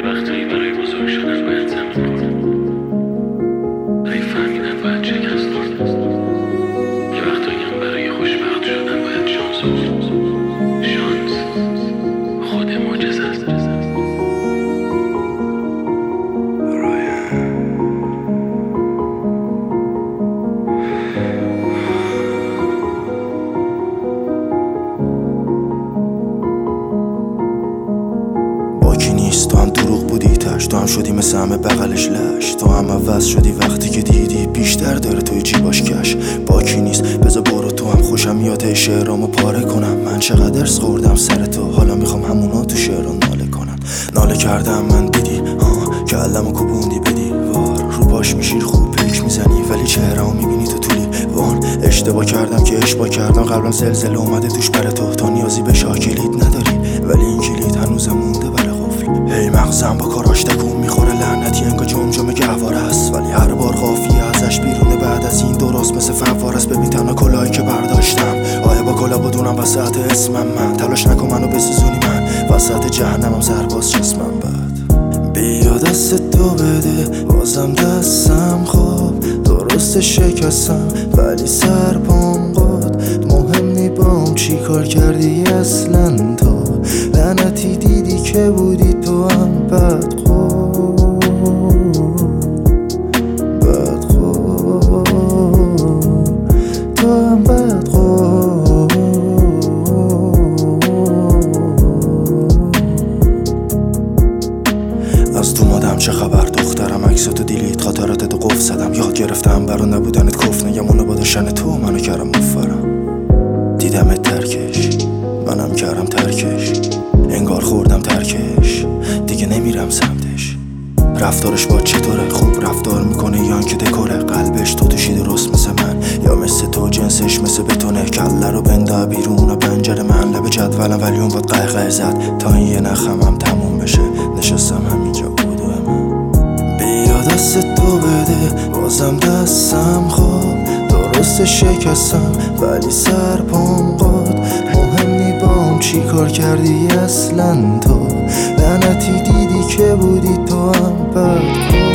یه وقتایی برای بزرگ شدن باید زمین خوردن، برای فهمیدن باید شکست خوردن، یه وقتایی هم برای خوشبخت شدن باید شانس آورد. شانس خود معجزه است. باکی نیست، تو هم دروغ بودی تش، تو هم شدی مثل همه بغلش لش، تو هم عوض شدی وقتی که دیدی بیشتر داره توی جیباش کش. باکی نیست، بذار برو، تو هم خوشم میاد شعرامو پاره کنم. من چقدر ارس خوردم سر تو، حالا میخوام همونا تو شعرام ناله کنن. ناله کردم من دیدی کلمو کوبوندی بدی وار، رو باش میشیر خوب پیک میزنی ولی چهره‌مو میبینی تو طولی وان. اشتباه کردم که اشتباه کردم، قبلم زلزله اومده توش بر تو نیازی به شاه کلید نداری ولی این کلید هنوزم مونده برای قفل. هی مغزم با کاراش تکون میخوره، لعنتی انگار جمجمه گهواره است ولی هر بار قافیه ازش بیرونه. بعد از این درست مثل فوار است، ببین تنها کلاهی که برداشتم آیا با کلا بدونم وسط اسمم من. تلاش نکن منو بسوزونی، من وسط جهنمم سرباز چسمم. بعد بیا دست تو بده بازم دستم خواب، درست شکستم ولی سر پام قد. مهم نی بام چی کار کردی اصلا، تو لعنتی دیدی که بودی تو هم بد خود تو هم بد خود. از تو مادم چه خبر دخترم، عکساتو دیلیت خاطراتتو قفل زدم. یاد گرفتم برا نبودنت کف نگم، اونو با داشتن تو منو کردم مفرم. دیدمت ترکش منم کردم ترکش، انگار خوردم ترکش دیگه نمیرم سمتش. رفتارش با چطوره، خوب رفتار میکنه یا اینکه دکوره؟ قلبش تو توشی درست مثل من یا مثل تو جنسش مثل بتونه؟ کله رو بنده بیرون پنجره من، لب جدولم ولی اون باد قهقه زد تا این یه نخمم تموم بشه. نشستم همینجا بودو من. بیا دست تو بده بازم دستم خواب، درست شکستم ولی سر پام قد. مهم نی بام چی کار کردی اصلا، تو لعنتی دیدی که بودی تو هم بد.